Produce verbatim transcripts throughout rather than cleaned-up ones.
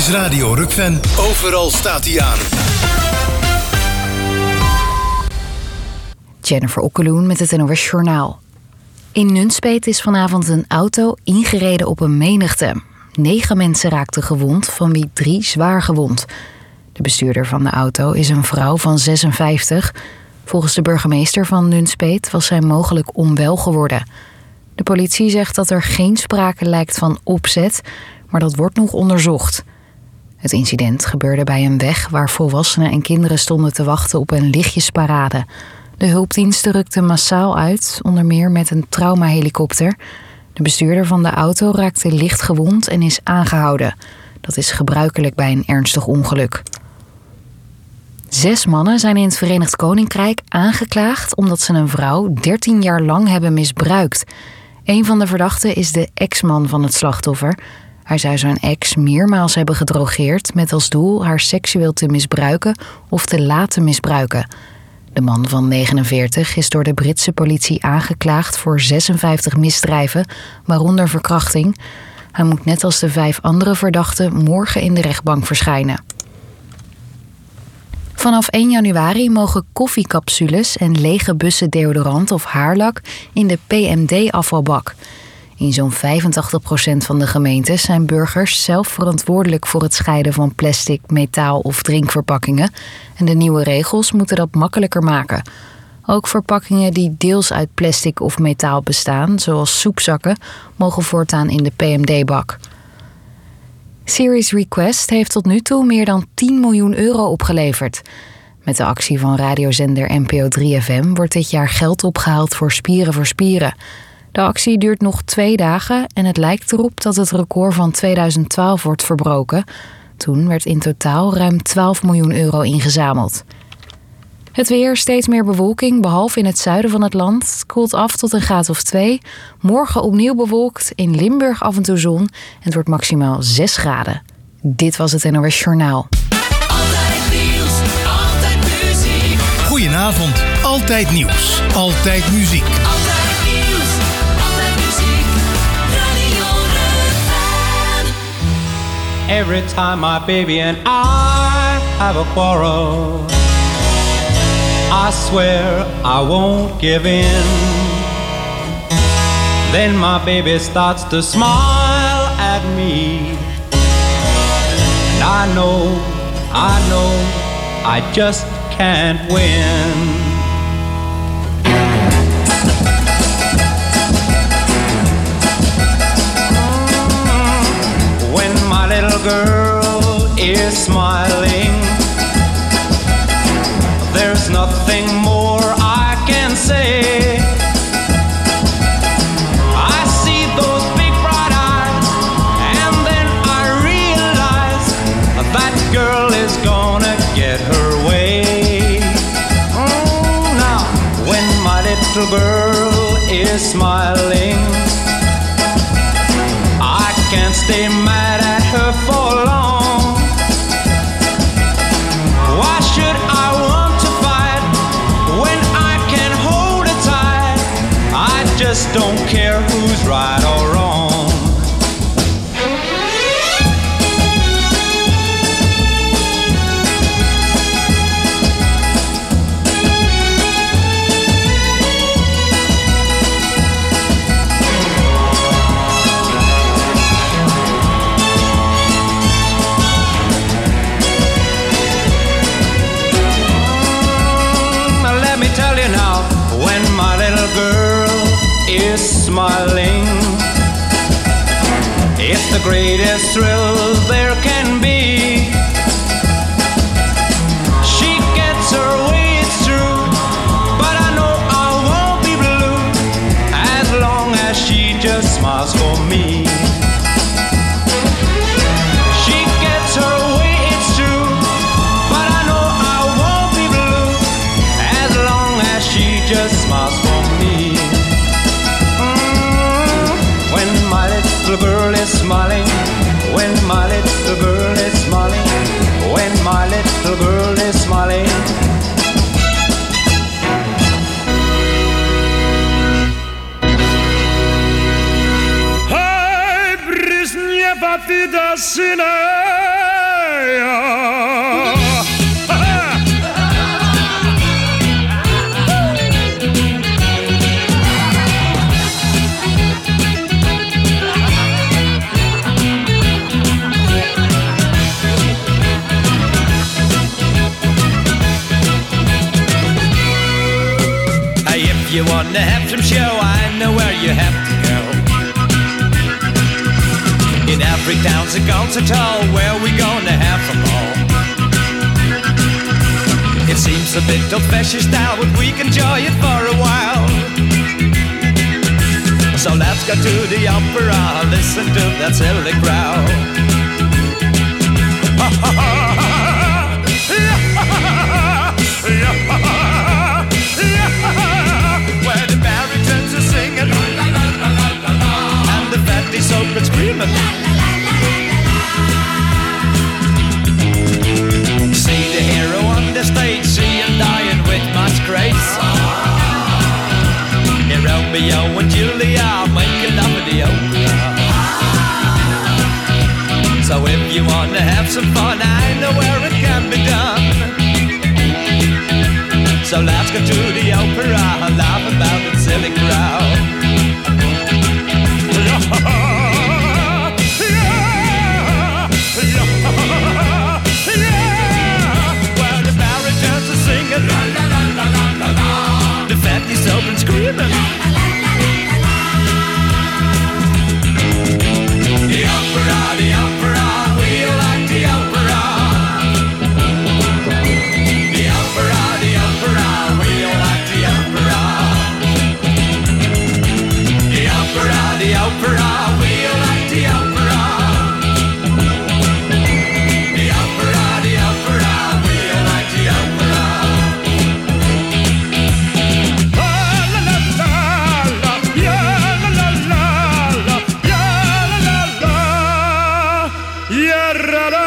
is Radio Rukven. Overal staat hij aan. Jennifer Okkeloen met het N O S Journaal. In Nunspeet is vanavond een auto ingereden op een menigte. Negen mensen raakten gewond, van wie drie zwaar gewond. De bestuurder van de auto is een vrouw van zesenvijftig. Volgens de burgemeester van Nunspeet was zij mogelijk onwel geworden. De politie zegt dat er geen sprake lijkt van opzet, maar dat wordt nog onderzocht. Het incident gebeurde bij een weg waar volwassenen en kinderen stonden te wachten op een lichtjesparade. De hulpdiensten rukten massaal uit, onder meer met een traumahelikopter. De bestuurder van de auto raakte licht gewond en is aangehouden. Dat is gebruikelijk bij een ernstig ongeluk. Zes mannen zijn in het Verenigd Koninkrijk aangeklaagd omdat ze een vrouw dertien jaar lang hebben misbruikt. Een van de verdachten is de ex-man van het slachtoffer. Hij zou zijn ex meermaals hebben gedrogeerd met als doel haar seksueel te misbruiken of te laten misbruiken. De man van negenenveertig is door de Britse politie aangeklaagd voor zesenvijftig misdrijven, waaronder verkrachting. Hij moet net als de vijf andere verdachten morgen in de rechtbank verschijnen. Vanaf één januari mogen koffiecapsules en lege bussen deodorant of haarlak in de P M D-afvalbak. In zo'n vijfentachtig procent van de gemeentes zijn burgers zelf verantwoordelijk voor het scheiden van plastic, metaal of drinkverpakkingen. En de nieuwe regels moeten dat makkelijker maken. Ook verpakkingen die deels uit plastic of metaal bestaan, zoals soepzakken, mogen voortaan in de P M D-bak. Series Request heeft tot nu toe meer dan tien miljoen euro opgeleverd. Met de actie van radiozender N P O drie F M wordt dit jaar geld opgehaald voor Spieren voor Spieren. De actie duurt nog twee dagen en het lijkt erop dat het record van tweeduizend twaalf wordt verbroken. Toen werd in totaal ruim twaalf miljoen euro ingezameld. Het weer, steeds meer bewolking, behalve in het zuiden van het land. Het koelt af tot een graad of twee. Morgen opnieuw bewolkt, in Limburg af en toe zon. En het wordt maximaal zes graden. Dit was het N O S Journaal. Altijd nieuws, altijd muziek. Goedenavond, altijd nieuws, altijd muziek. Altijd nieuws, altijd muziek. Radio Rukven. Every time my baby and I have a quarrel, I swear I won't give in. Then my baby starts to smile at me, and I know, I know, I just can't win. When my little girl is smiling, there's nothing more I can say. I see those big bright eyes, and then I realize that girl is gonna get her way. Oh, now, when my little girl is smiling, I can't stay mad at her for long. Why should I want to fight when I can hold her tight? I just don't care who's right or wrong. Tell you now, when my little girl is smiling, it's the greatest thrill there can be. She gets her way, it's true, but I know I won't be blue as long as she just smiles for me. She gets her way, it's true, but I know I won't be blue as long as she just smiles for me. Mm, when my little girl is smiling, when my little girl is smiling, when my little girl is smiling. Hey, Brisnia, wat die da sinne. want to have some show, I know where you have to go. In every town's a concert hall where we gonna have them all. It seems a bit old-fashioned style, but we can enjoy it for a while. So let's go to the opera, listen to that silly crowd. Where the baritons are singing and the fatties open screaming. See the hero on the stage, see him dying with much grace. Here Romeo and Julia making love in the opera. So if you want to have some fun, I know where it can be done. So let's go to the opera and laugh about the silly crowd. Where the baritons are singing, the fatties open screaming. The opera, the opera, we like the opera. The opera, the opera, we like the opera. The opera, the opera, we like the opera. The opera, the opera, we like the opera. La la la la, yeah la la la la, yeah la la la, yeah la la,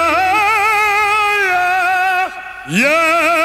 yeah yeah.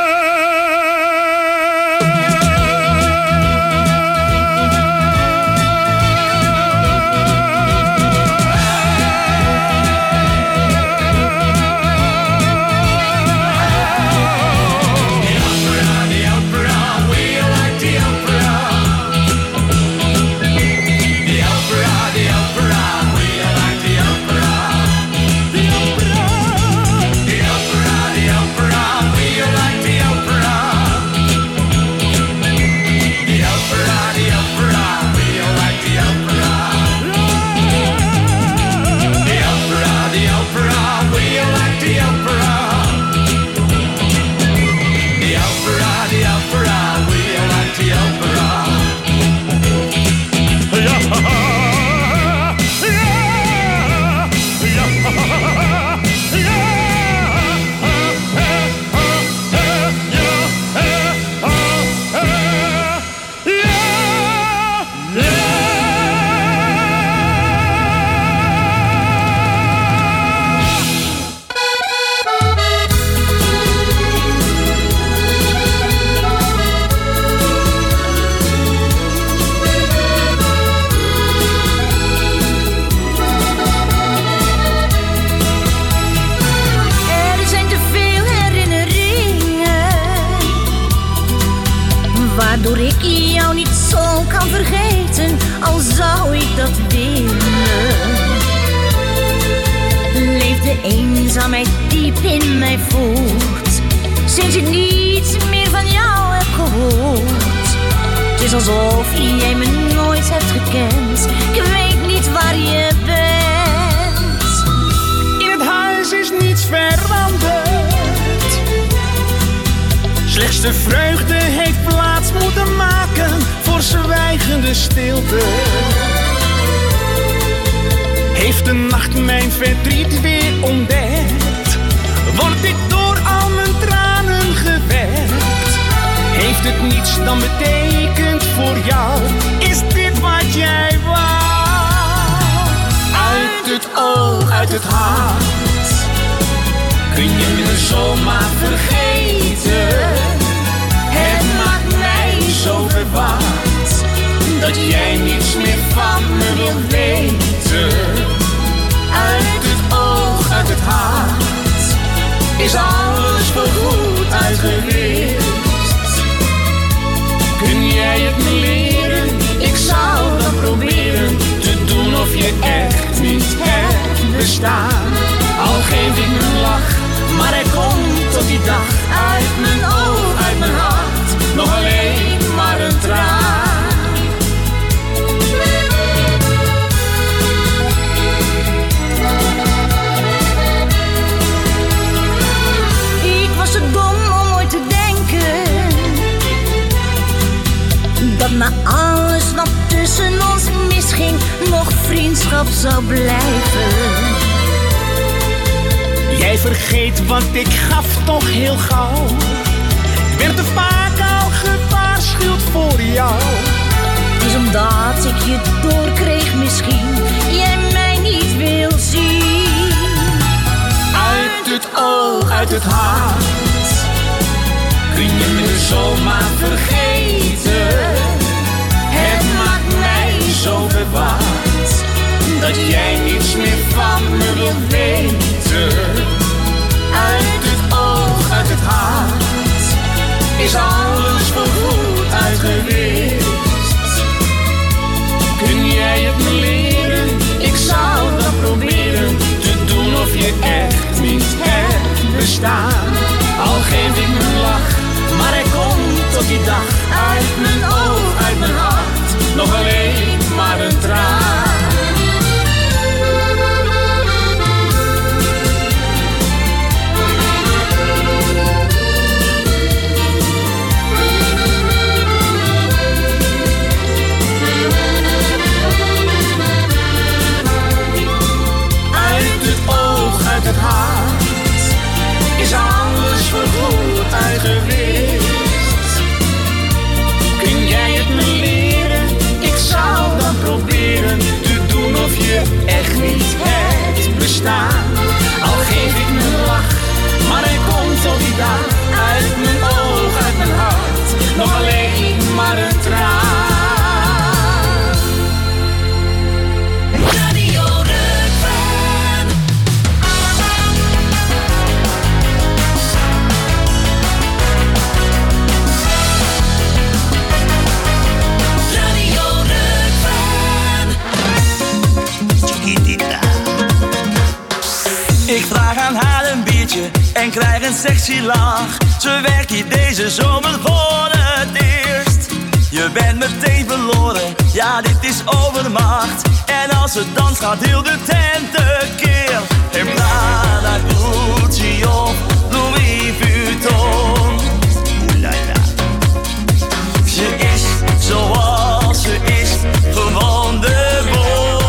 Waardoor ik jou niet zo kan vergeten, al zou ik dat willen. Leeft de eenzaamheid diep in mij voort, sinds ik niets meer van jou heb gehoord. Het is alsof jij me nooit hebt gekend, ik weet niet waar je bent. In het huis is niets veranderd, slechts de vreugde heeft plaats moeten maken voor zwijgende stilte. Heeft de nacht mijn verdriet weer ontdekt, word ik door al mijn tranen gewekt. Heeft het niets dan betekend voor jou, is dit wat jij wou? Uit het oog, uit het hart, kun je me zomaar vergeten. Het maakt mij zo verward, dat jij niets meer van me wilt weten. Uit het oog, uit het hart, is alles voorgoed uitgewist. Kun jij het me leren? Ik zou dan proberen te doen of je echt niet hebt bestaan. Al geef ik een lach, maar er komt tot die dag uit mijn oog, uit mijn hart, nog alleen maar een traan. vriendschap zou blijven. Jij vergeet, want ik gaf toch heel gauw. Ik werd te vaak al gewaarschuwd voor jou. Het is omdat ik je doorkreeg misschien, jij mij niet wil zien. Uit het oog, uit het hart, kun je me zomaar vergeten. Het maakt mij zo verward, dat jij niets meer van me wilt weten. Uit het oog, uit het hart, is alles voorgoed uitgewist. Kun jij het me leren? Ik zou dat proberen te doen of je echt niet hebt bestaan. Al geef ik mijn lach, maar er komt tot die dag. Uit mijn oog, uit mijn hart, nog alleen maar een traan. Uit het hart is alles voorgoed uitgewist. Kun jij het me leren? Ik zou dan proberen te doen of je echt niet hebt bestaan. Al geef ik mijn lach, maar er komt tot die dag. Uit mijn oog, uit mijn hart, nog alleen maar een traan. Ik vraag aan haar een biertje en krijg een sexy lach. Ze werkt hier deze zomer voor het eerst. Je bent meteen verloren, ja dit is overmacht. En als het danst gaat heel de tent tekeer. En Prada, Gucci of Louis Vuitton. Oelala. Ze is zoals ze is, gewoon de bom.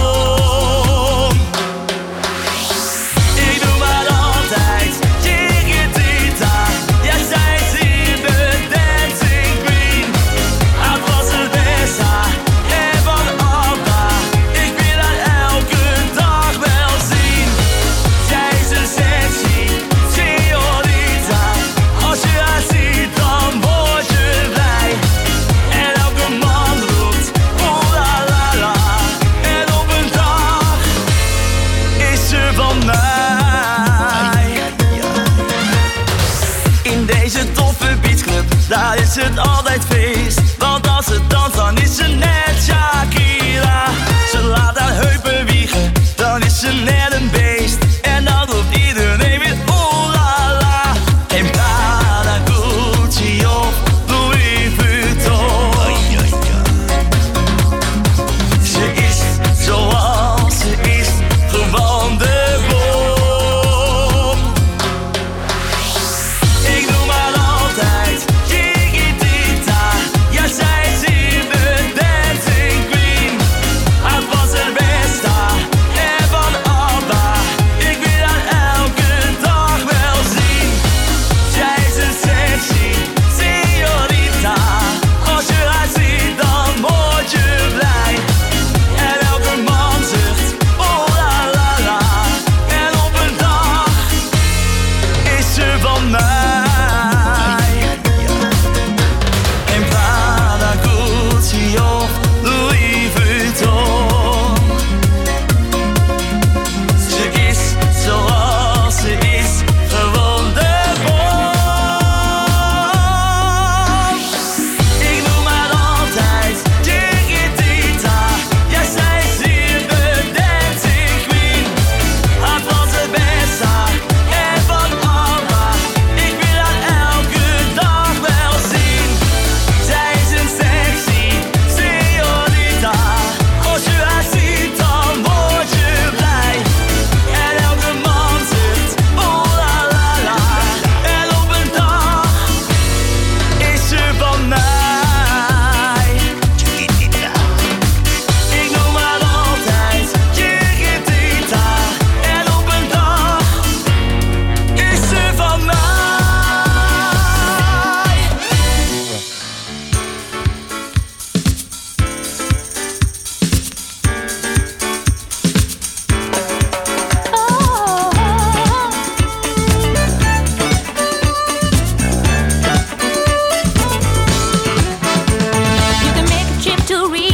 Daar is het altijd feest, want als ze danst dan is ze net Shakira. Ze laat haar heupen wiegen, dan is ze net een beest. En dan roept iedereen weer oh la la. En Prada, Gucci of Louis Vuitton. Ze is zoals ze is, gewoon de bom. Ik doe maar altijd. Ja, zij is in de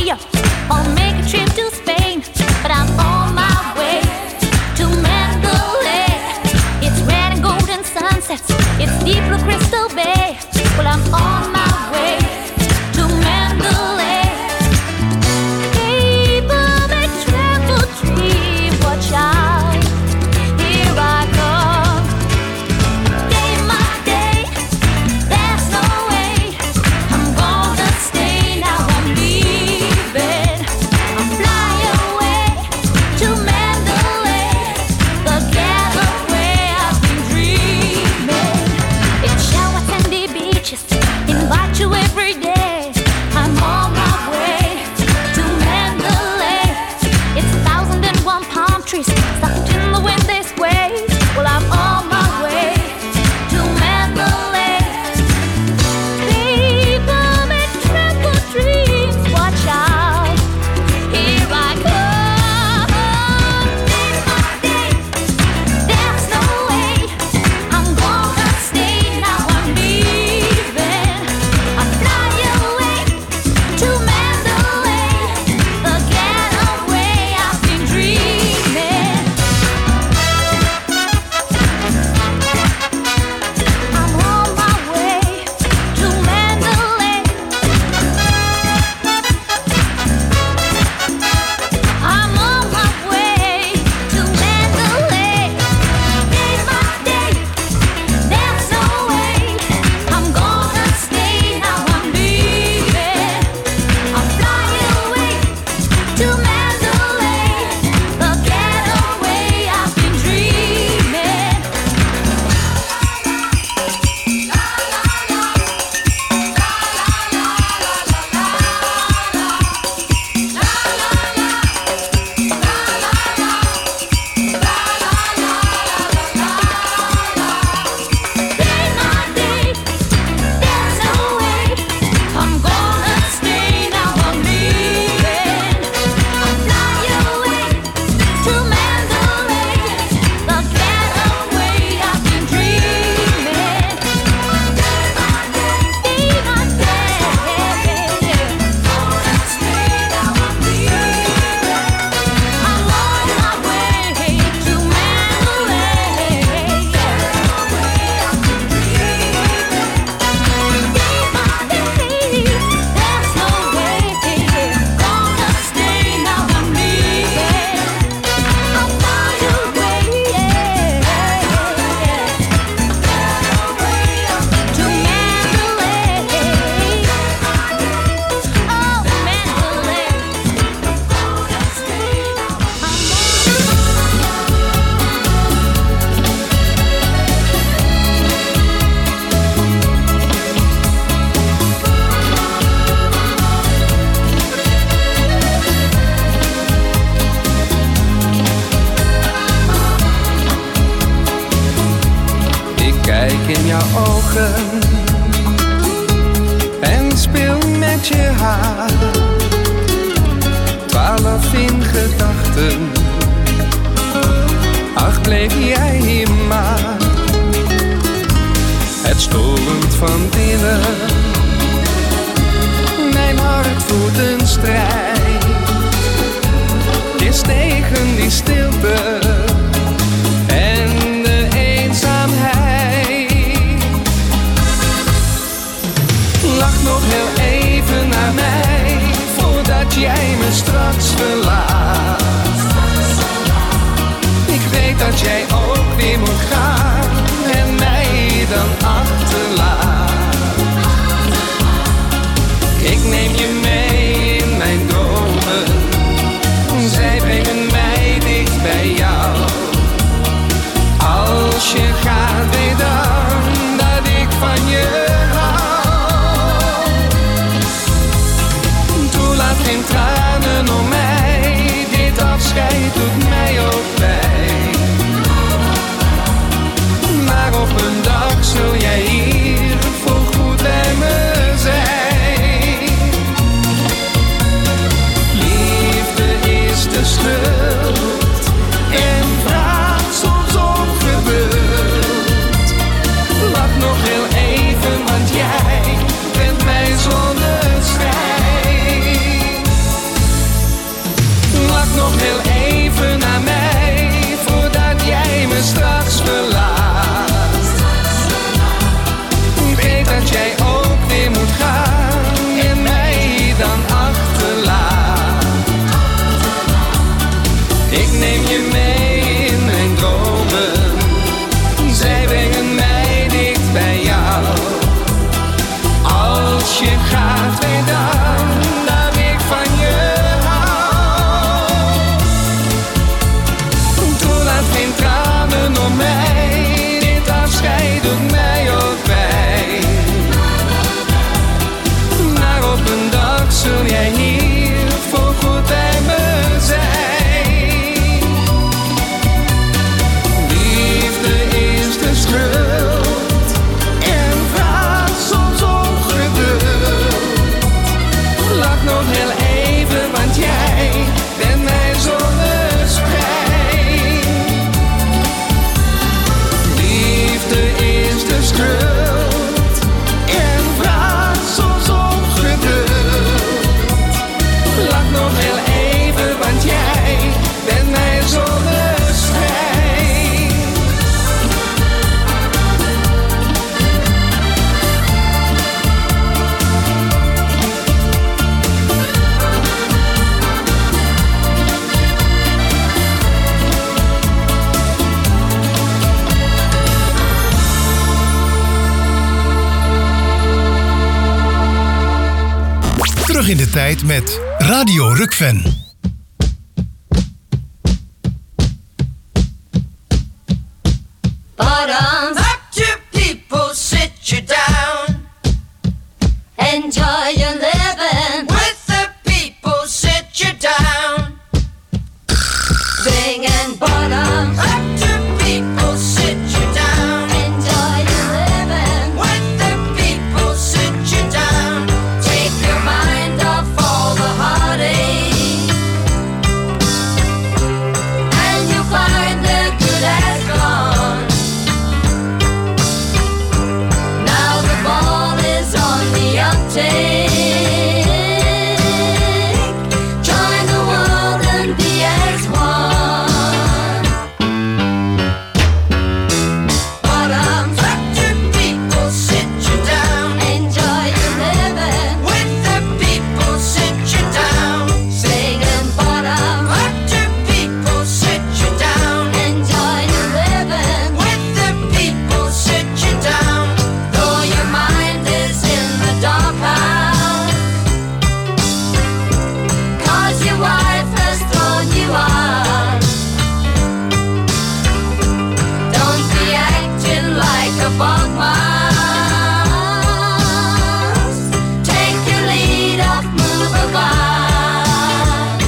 Rio or make a trip to Spain, but I'm on my way to Mandalay. It's red and golden sunsets, it's deep blue Crystal Bay. Well, I'm on my way to Mandalay. People make travel dreams, watch out, here I come. Day my day, there's no way I'm gonna stay. Now I'm leaving, I'm flying away to Mandalay, the getaway I've been dreaming. It's shower sandy beaches, invite you every day. I'm on my way to Mandalay. It's a thousand and one palm trees stuck in the wind this way. Well, I'm on my way to Mandalay. People make travel dreams, watch out, here I come. Day by day, there's no way I'm gonna stay. Now I'm leaving, I'm flying away to Mandalay, the getaway I've been dreaming. I'm on my way to Mandalay. I'm on my way to Mandalay. Day by day, there's no way I'm gonna stay. Now I'm leaving, I'm flying away to Mandalay, the getaway I've been dreaming. Day by day, there's no way I'm gonna stay. Now I'm leaving, I'm flying away to Mandalay, the getaway I've been dreaming. Day by day, day by day, gonna stay. Now I'm leaving, I'm on my way to Mandalay, getaway I've been dreaming. Day by day, there's no way gonna stay. Now I'm leaving, I'm flying away, getaway to Mandalay. Oh, Mandalay, gonna stay. Ik kijk in jouw ogen en speel met je haar. Twaalf in gedachten, ach bleef jij hier maar. Het stormt van binnen, mijn hart voert een strijd. Het is tegen die stilte en de eenzaamheid. Lach nog heel even naar mij, voordat jij me straks verlaat. Ik weet dat jij ook weer moet gaan en mij dan achterlaat. Ik neem je mee in mijn dromen, zij brengen mij dicht bij jou. Als je gaat, weet dan dat ik van je hou. Toelaat geen tranen om mij, dit afscheid doet mij ook pijn. Terug in de tijd met Radio Rukven. Bottoms up to people, sit you down. Enjoy your living with the people, sit you down. Singing bottoms up to people, sit you down. Enjoy your living with the people, sit you down. Take your mind off all the heartache, and you'll find the good has gone. Now the ball is on the uptake. Join the world and be as one. Bottoms up to people, sit you down. Enjoy your living with the people, sit you down. Singing bottom up to people, sit you down. Enjoy your living with the people, sit you down. Though your mind is in the doghouse, 'cause your wife has thrown you out. Don't be acting like a bog mouse. Take your lead off, move about.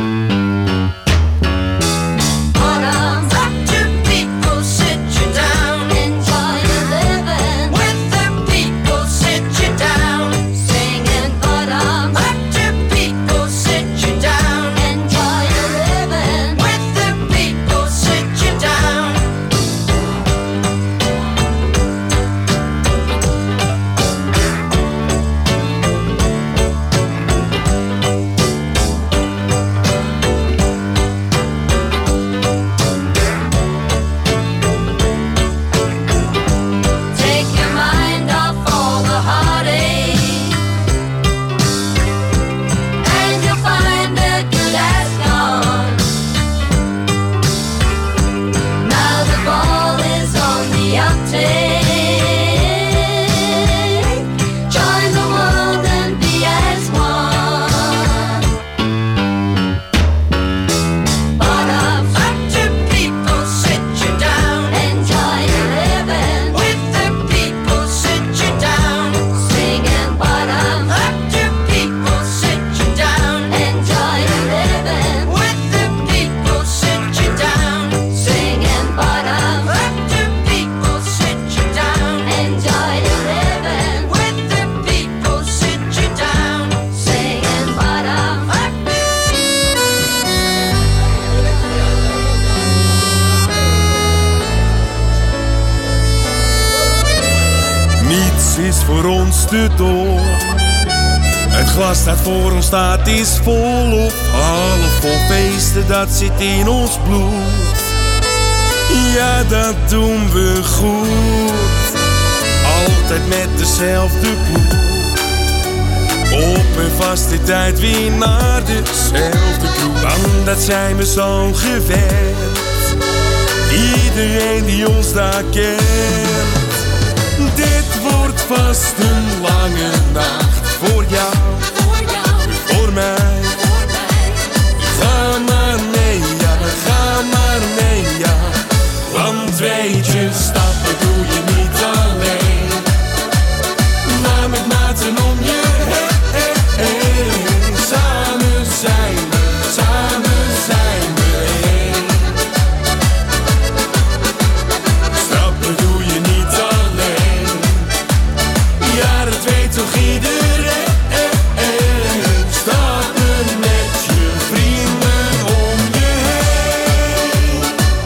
Bottoms up to people, sit you down. Enjoy your living with the people, sit you down. Singing bottoms up to people, sit you down. Enjoy your living with the people, sit you down. Take your mind off all the heartache, and you'll find the good has gone. Now the ball is on the uptake. Join the world and be as one. Bottoms up to people, sit you down. Enjoy your living with the people, sit you down. Singing bottoms up to people, sit you down. Enjoy your living with the people, sit you down. Singing bottoms up to people, sit you down. Enjoy your living with the people, sit you down. Singing bottoms up. Niets is voor ons te dol. Het glas dat voor ons staat is vol of half vol. Feesten, dat zit in ons bloed. Ja, dat doen we goed. Altijd met dezelfde ploeg. Op en vast de tijd weer naar dezelfde kroeg. Want dat zijn we zo gewend. Iedereen die ons daar kent. Dit wordt vast een lange nacht voor jou, voor mij. Ga maar mee, ja, ga maar mee, ja. Want weet je, stappen doe je niet alleen, maar met maten om je heen. Samen zijn we, samen zijn we één. Stappen doe je niet alleen, ja, dat weet toch iedereen. Stappen met je vrienden om je heen.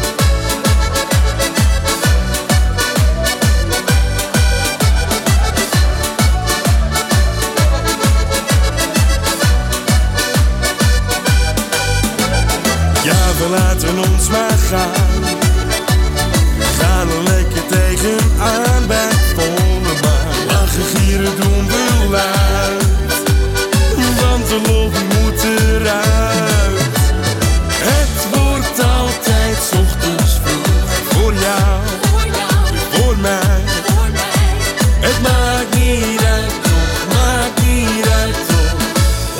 Ja, we laten ons maar gaan. We gaan er lekker tegenaan bij volle maan. Lachen, gieren doen we luid, want de lol moet eruit. Het wordt altijd 's ochtends vroeg voor jou, voor mij. Het maakt niet uit toch, maakt niet uit toch.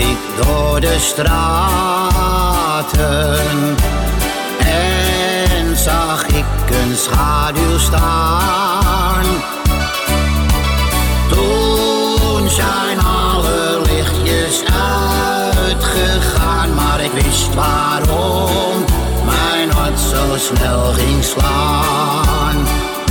ik door de straten en zag ik een schaduw staan. Toen zijn alle lichtjes uitgegaan, maar ik wist waarom mijn hart zo snel ging slaan.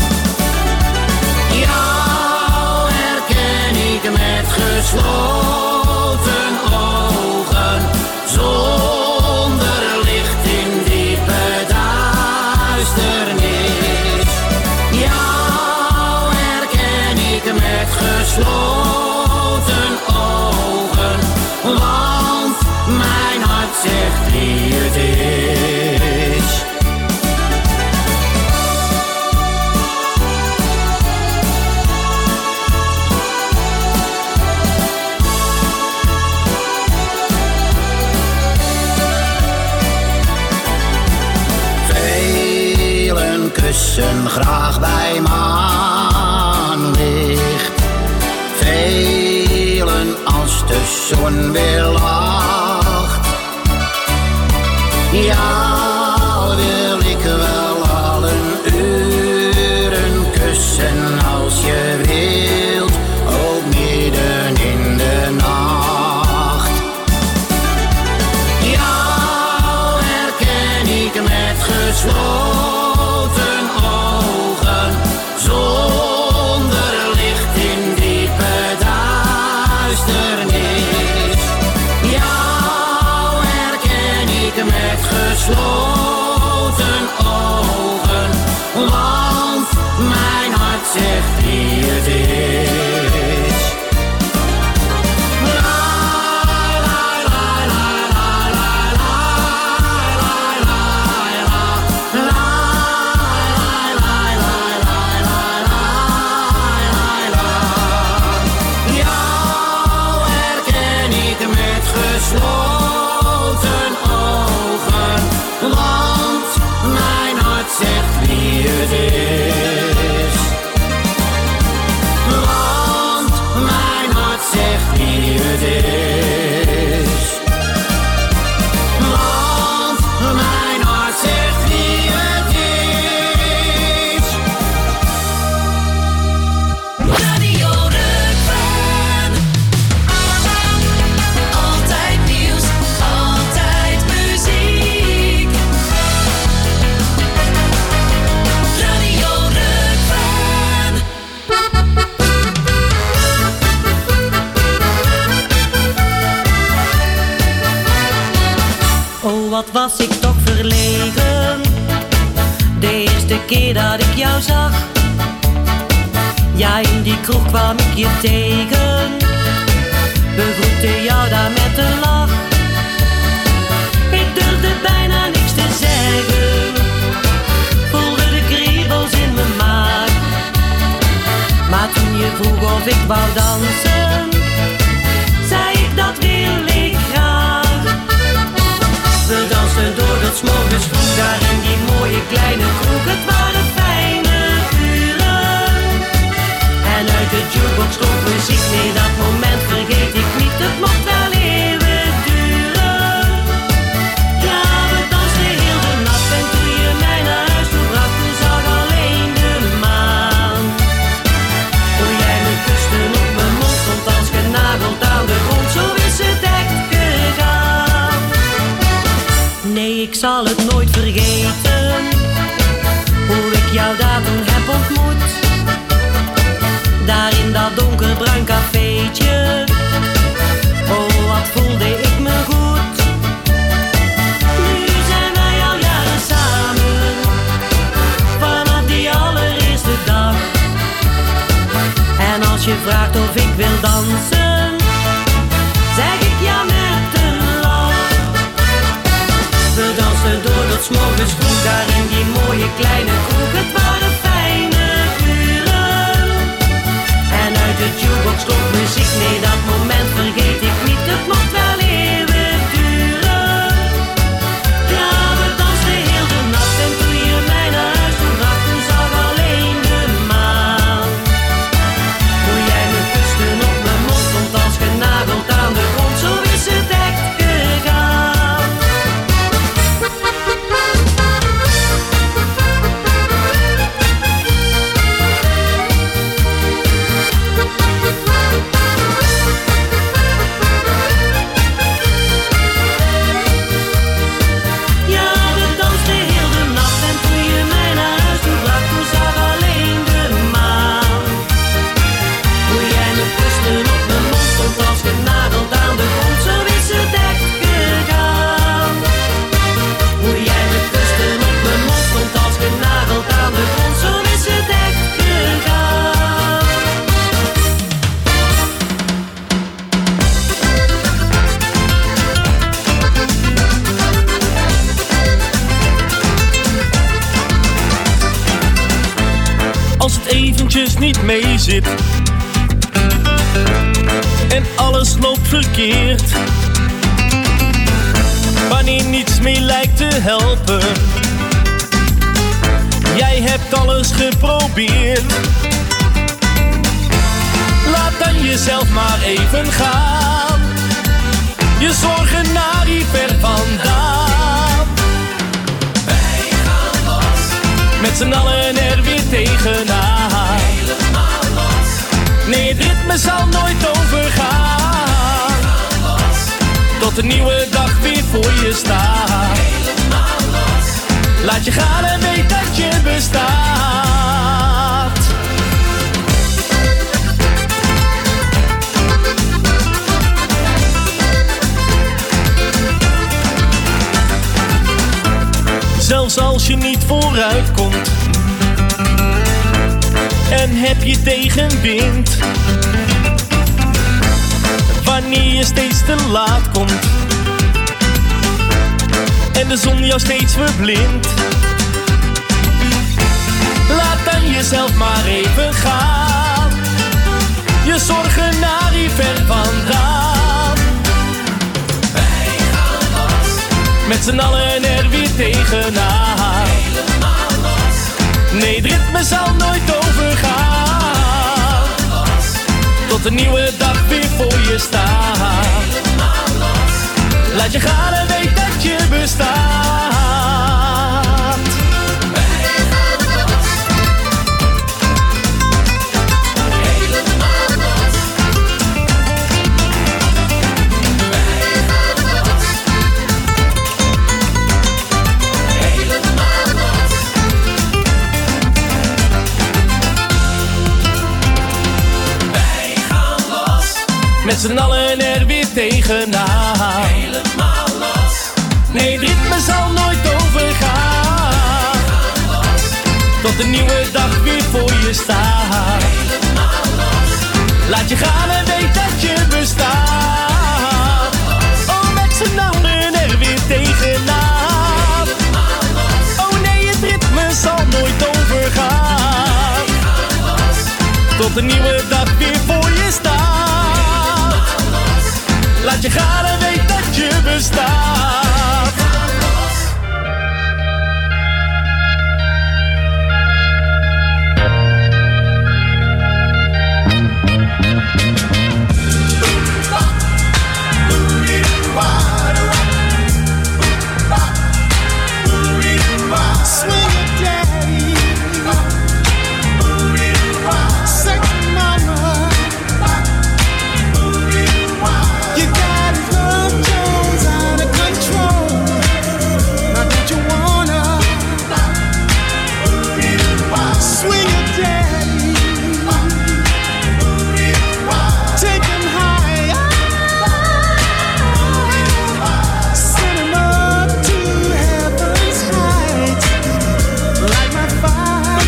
Jou herken ik met gesloten ogen, zonder licht in diepe duisternis. Jou herken ik met gesloten ogen, want mijn hart zegt wie het is. Velen kussen graag bij maanlicht, velen als de zon weer lacht. Jou wil ik wel al een uren kussen als je wilt, ook midden in de nacht. Jou herken ik met gesloten ogen, zonder licht in diepe duisternis. Jou herken ik met gesloten ogen, want mijn hart zegt wie het is. La, la, la, la, la, la, la, la, la, la, la, jou herken ik met gesloten ogen, want mijn hart zegt wie het is. Want mijn hart zegt wie het is. Want mijn hart zegt wie het is. Radio Rukven. Altijd nieuws, altijd muziek. Radio Rukven. Oh, wat was ik toch verlegen, de eerste keer dat ik jou zag. Ja, in die kroeg kwam ik je tegen, begroette jou daar met een lach. Ik durfde bijna niks te zeggen, voelde de kriebels in mijn maag. Maar toen je vroeg of ik wou dansen, zei ik dat wil ik graag. We dansten door tot 's morgens vroeg daar in die mooie kleine kroeg. Het waren fijne uren en uit de jukebox klonk muziek. Nee, dat moment vergeet ik niet, het mocht wel eeuwig duren. Ja, we dansten heel de nacht en toen je mij naar huis toe bracht, toen zag alleen de maan. Toen jij me kuste op mijn mond, stond als genageld aan de grond. Zo is het echt gegaan. Nee, ik zal het nooit vergeten, hoe ik jou daar toen heb ontmoet. Daar in dat donkerbruin cafeetje, oh wat voelde ik me goed. Nu zijn wij al jaren samen, vanaf die allereerste dag. En als je vraagt of ik wil dansen, zeg ik ja met een lach. We dansten door tot 's morgens vroeg daar in die mooie kleine kroeg. Het waren fijne uren en uit de jukebox klonk muziek. Nee, dat moment vergeet ik niet, het mocht wel eeuwig duren. Ja, we dansten heel de nacht en toen je mij naar huis toe bracht, toen zag alleen de maan. Hoe jij me kuste op mijn mond, stond als genageld aan de grond. Zo is het mee zit en alles loopt verkeerd, wanneer niets meer lijkt te helpen. Jij hebt alles geprobeerd, laat dan jezelf maar even gaan. Je zorgen naar die ver vandaan. Wij gaan los, met z'n allen er weer tegenaan. Helemaal los, nee het ritme zal nooit overgaan. Wij gaan los, tot een nieuwe dag weer voor je staat. Helemaal los, laat je gaan en weet dat je bestaat. Zelfs als je niet vooruit komt en heb je tegenwind, wanneer je steeds te laat komt en de zon jou steeds verblindt, laat dan jezelf maar even gaan. Je zorgen naar die ver vandaan. Wij gaan los, met z'n allen er weer tegenaan. Helemaal los, nee het ritme zal nooit overgaan. Los, tot een nieuwe dag weer voor je staat. Helemaal los, laat je gaan en weet dat je bestaat. Met z'n allen er weer tegenaan. Helemaal los, nee het ritme zal nooit overgaan. Los, tot een nieuwe dag weer voor je staat. Helemaal los, laat je gaan en weet dat je bestaat. Oh met z'n allen er weer tegenaan. Oh nee het ritme zal nooit overgaan. Tot een nieuwe dag weer voor je staat. Laat je gaan en weet dat je bestaat. Swing it, daddy. Sexy mama. You got love Jones out of control. Now don't you wanna swing it, daddy? Take him high, send him up to heaven's heights. Light my fire,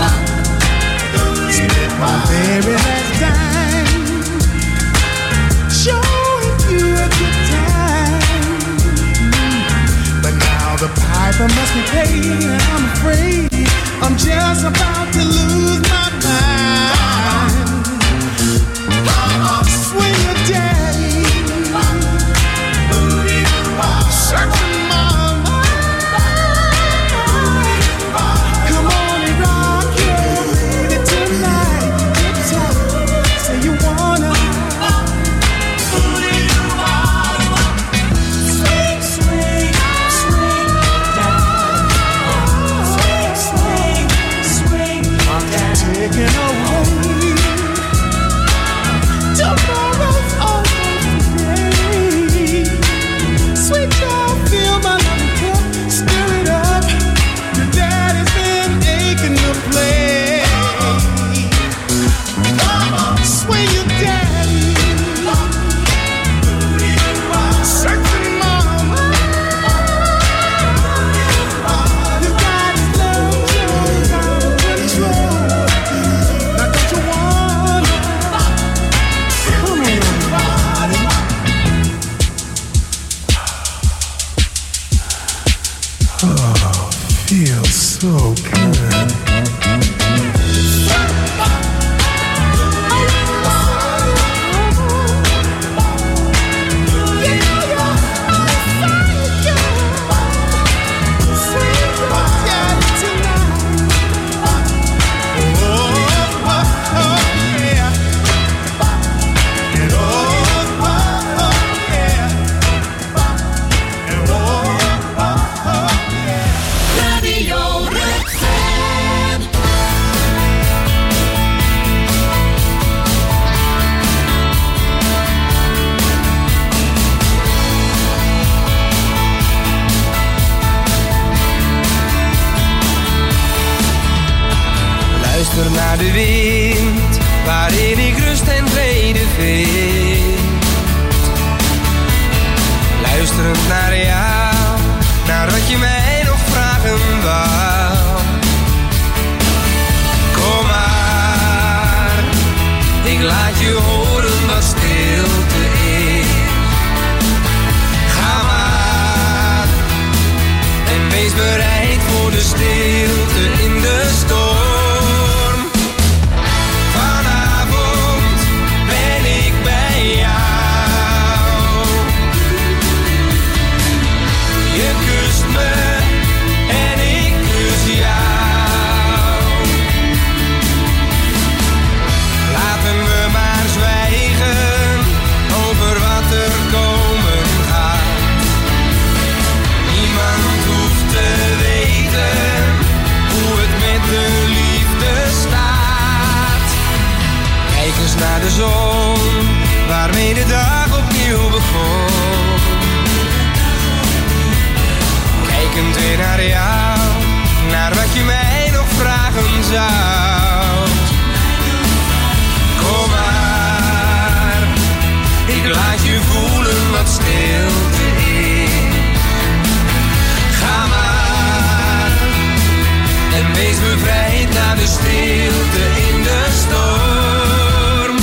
my baby has died. Showing you a good time, but now the piper must be paid, and I'm afraid I'm just about to lose my mind. Swing your daddy, searching mama. Come on and rock your baby tonight. Get tight, say you wanna. Swing, swing, swing down. Swing, swing, swing down. Taking away. Tomorrow's almost free. Sweet child, fill my loving cup, stir it up. Your daddy's been aching to play. Swing your daddy, searching mama. You got his love Jones out of control. Now don't you wanna come on, body? Oh, feels so good. naar de wind, waarin ik rust en vrede vind. Luisterend naar jou, naar wat je mij nog vragen wou. Kom maar, ik laat je horen wat stilte is. Ga maar, en wees bereid voor de stilte in de storm. Vanavond ben ik bij jou. Je kust me en ik kus jou. Laten we maar zwijgen over wat er komen gaat. Niemand hoeft te weten hoe het met de liefde staat. Kijk eens naar de zon, waarmee de dag opnieuw begon. Kijkend weer naar jou, naar wat je mij nog vragen zou. Kom maar, ik laat je voelen wat stilte is. Ga maar, en wees bevrijd naar de stilte in de storm.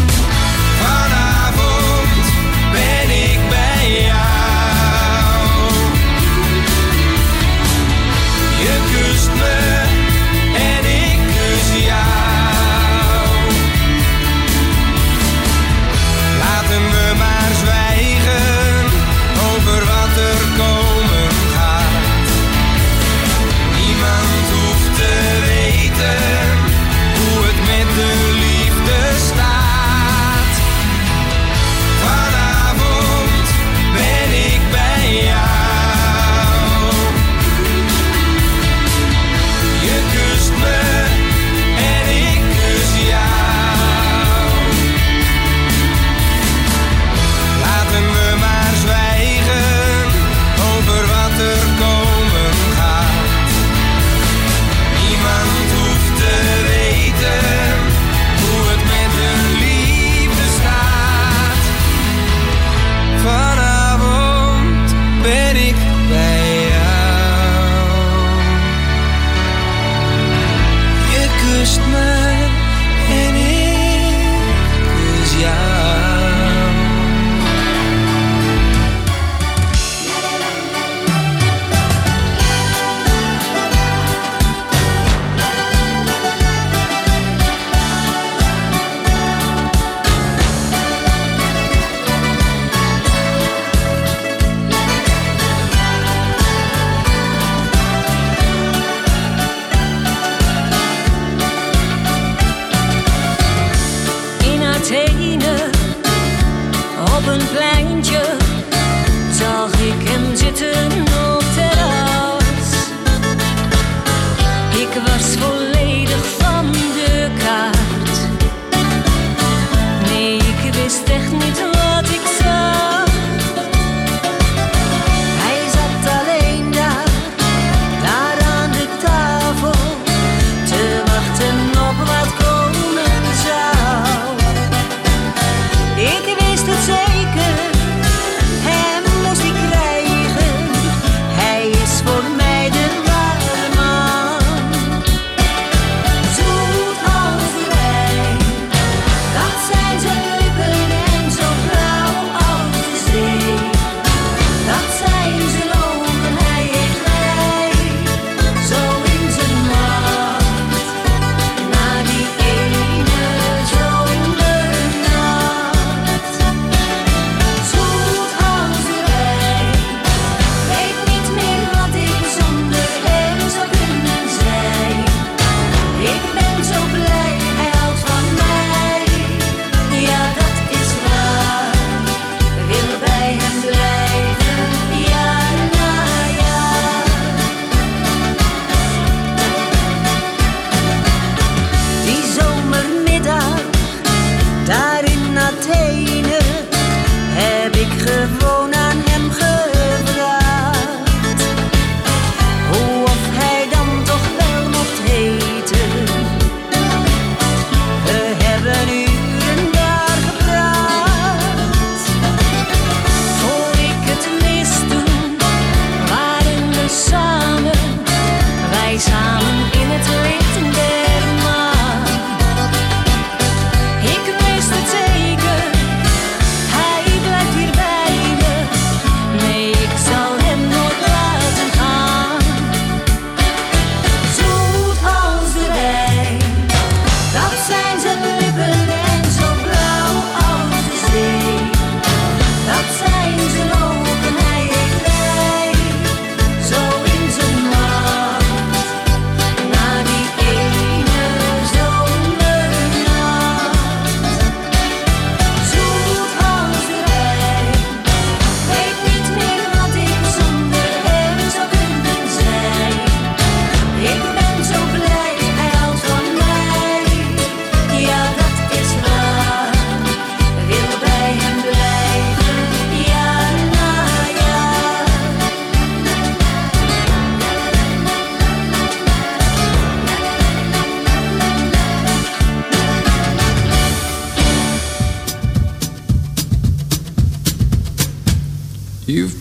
Vanavond ben ik bij jou. Je kust me en ik kus jou. Laten we maar zwijgen over wat er komen gaat. Niemand hoeft te weten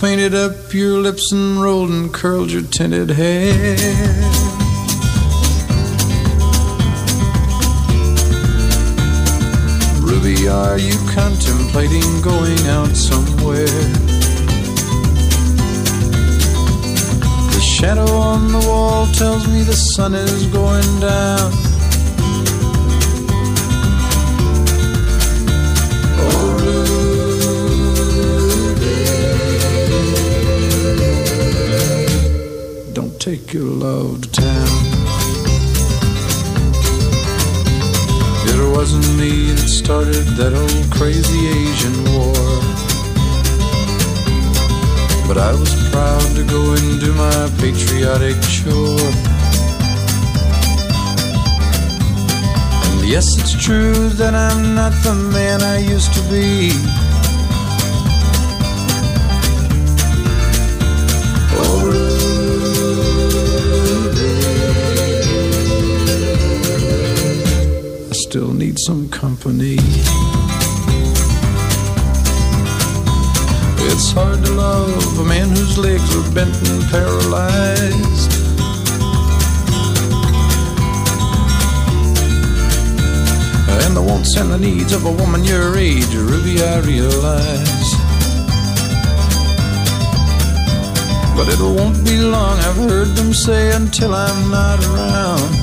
painted up your lips and rolled and curled your tinted hair. Ruby, are you contemplating going out somewhere? The shadow on the wall tells me the sun is going down. Oh, Ruby, don't take your love to town. It wasn't me that started that old crazy Asian war, but I was proud to go and do my patriotic chore. And yes, it's true that I'm not the man I used to be. Oh, still need some company. It's hard to love a man whose legs are bent and paralyzed. And the wants and the needs of a woman your age, Ruby, I realize. But it won't be long, I've heard them say, until I'm not around.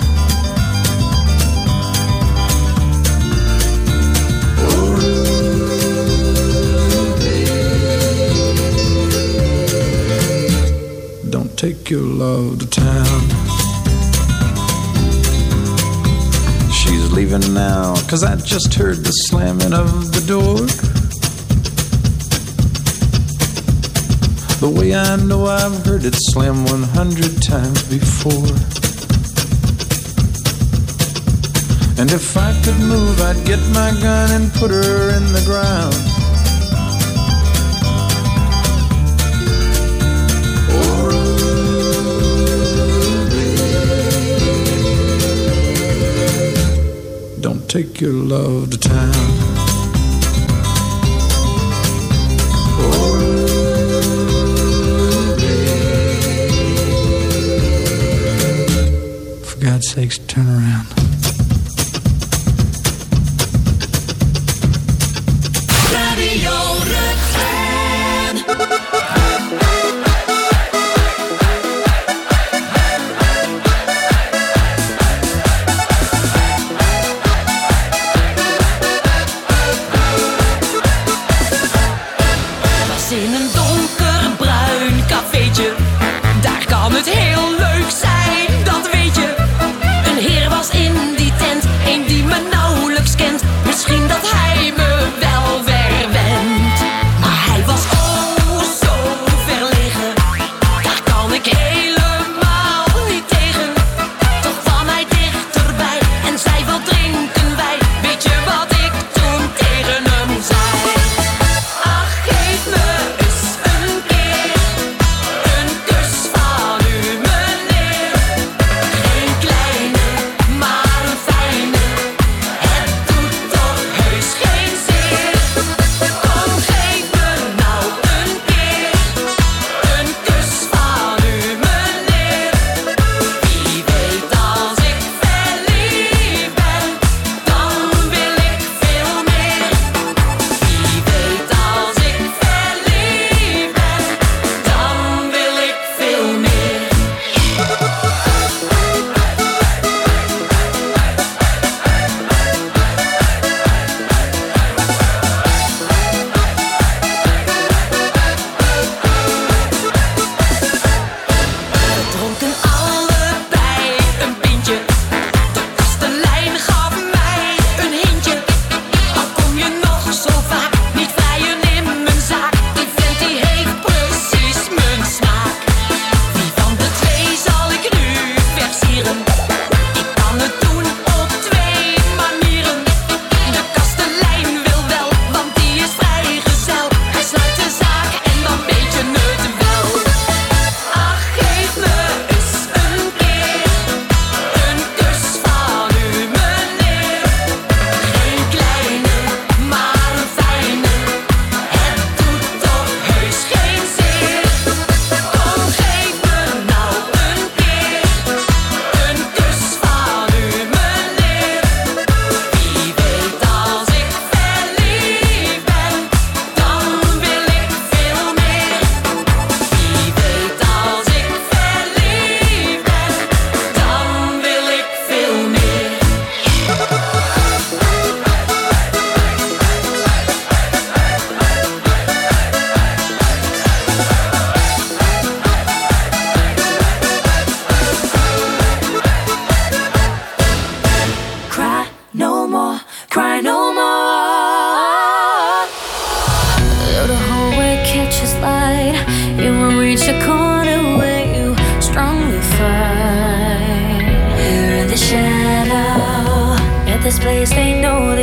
Take your love to town. She's leaving now, 'cause I just heard the slamming of the door. The way I know I've heard it slam one hundred times before. And if I could move, I'd get my gun and put her in the ground. Take your love to town. Oh, for God's sakes, turn around. Radio Rukven. In een donkerbruin cafeetje, daar kan het heel leuk zijn, dat weet je. Een heer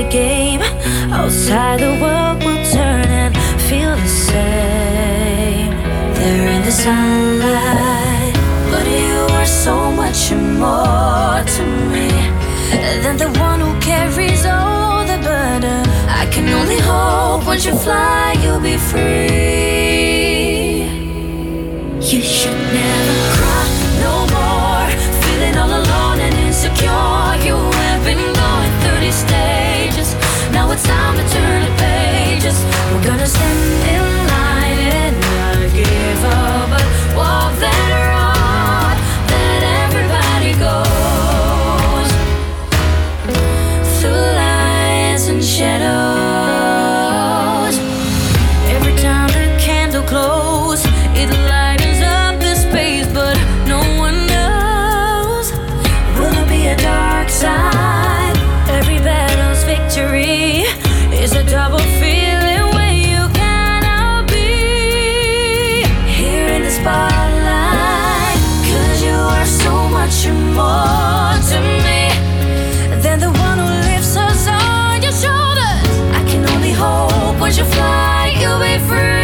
game. Outside the world will turn and feel the same. There in the sunlight, but you are so much more to me than the one who carries all the burden. I can only hope once you fly you'll be free. You should never cry no more, feeling all alone and insecure. You have been going thirty stages, now it's time to turn the pages. We're gonna stand in line and not give up, but walk that road that everybody goes, through lights and shadows. Every time the candle glows, it lightens up the space, but no one knows, will there be a dark side? Every battle's victory is a double feeling where you cannot be here in the spotlight, 'cause you are so much more to me than the one who lifts us on your shoulders. I can only hope once you fly you'll be free.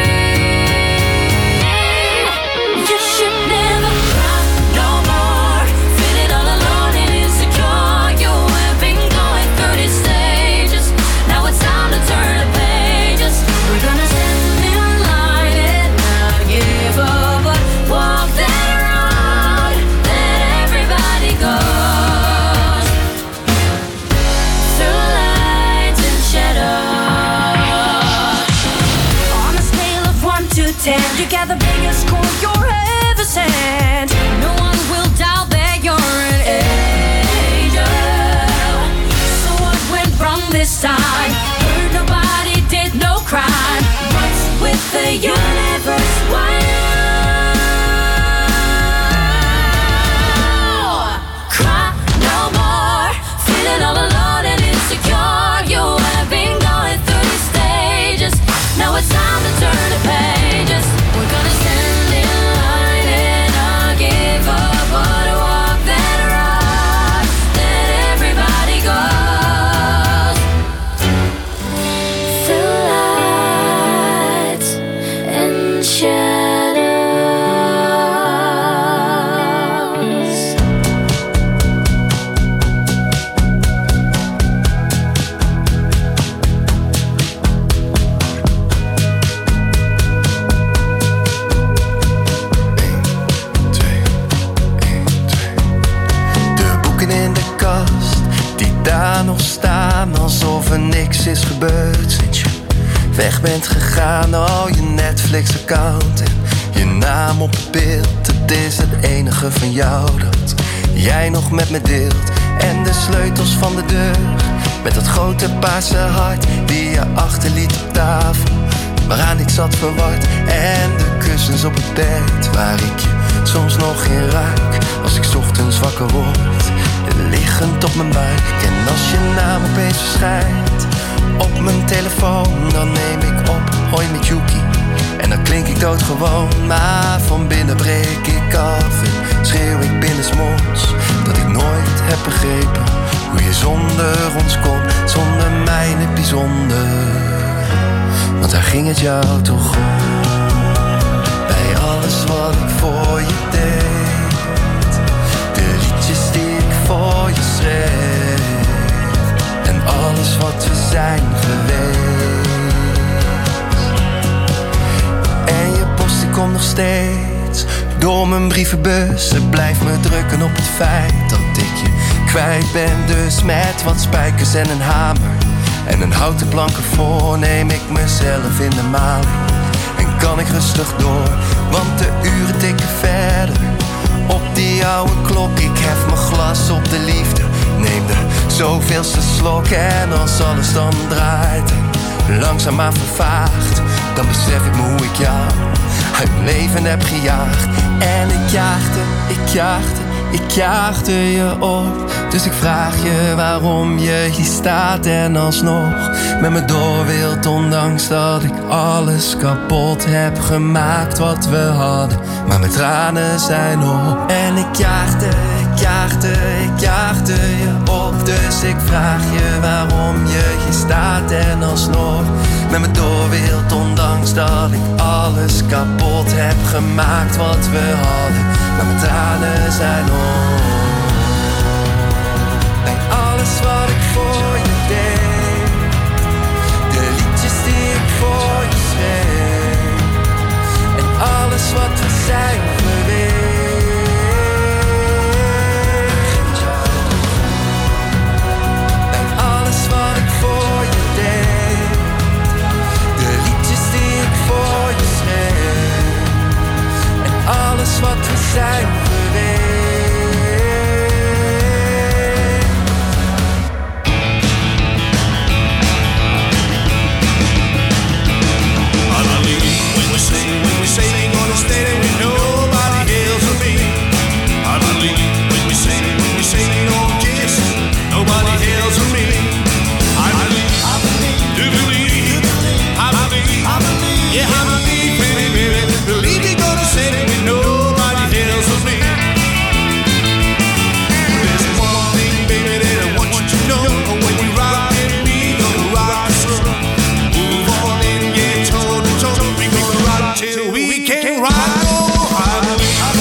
You should never cry no more, feeling all alone and insecure. You have been going thirty stages, now it's time to turn the pages. We're gonna stand in line and not give up, but walk that road that everybody goes, through lights and shadows. On a scale of one to ten, you got the biggest score you're ever sent. No one will doubt that you're an angel. So what went wrong this time? Heard nobody did no crime. What's with the universe? Why now? Cry no more, feeling all alone and insecure. You have been going thirty stages, now it's time to turn the pages. We're gonna stand in line and not give up, but walk that road that everybody goes, through lights and shadows. De boeken in de kast, die daar nog staan, alsof er niks is gebeurd sinds je weg bent gegaan. Oh, je Netflix-account en je naam op het beeld, het is het enige van jou dat jij nog met me deelt. En de sleutels van de deur, met dat grote paarse hart die je achterliet op tafel, waaraan ik zat verward. En de kussens op het bed, waar ik je soms nog in ruik, als ik 's ochtends wakker word, liggend op mijn buik. En als je naam opeens verschijnt op mijn telefoon, dan neem ik op, hoi met Yuki. En dan klink ik doodgewoon, maar van binnen breek ik af en schreeuw ik binnensmonds dat ik nooit heb begrepen hoe je zonder ons kon, zonder mij in het bijzonder. Want daar ging het jou toch om, bij alles wat ik voor je deed, de liedjes die ik voor je schreef, en alles wat we zijn geweest. En je post die komt nog steeds door mijn brievenbus. Het blijft me drukken op het feit dat ik je kwijt ben. Dus met wat spijkers en een hamer en een houten plank ervoor, neem ik mezelf in de maling en kan ik rustig door. Want de uren tikken verder op die oude klok. Ik hef mijn glas op de liefde, neem de zoveelste slok. En als alles dan draait en langzaamaan vervaagt, dan besef ik me hoe ik jou uit mijn leven heb gejaagd. En ik jaagde, ik jaagde, Ik jaagde je op, dus ik vraag je waarom je hier staat en alsnog met me door wilt, ondanks dat ik alles kapot heb gemaakt wat we hadden. Maar mijn tranen zijn op en ik jaagde, ik jaagde, ik jaagde je op. Dus ik vraag je waarom je hier staat en alsnog met me door wilt, ondanks dat ik alles kapot heb gemaakt wat we hadden. Maar mijn tranen zijn op. En alles wat ik voor je deed, de liedjes die ik voor je schreef, en alles wat we zijn geweest. En alles wat ik voor je deed, de liedjes die ik voor je schreef, en alles wat we zijn geweest.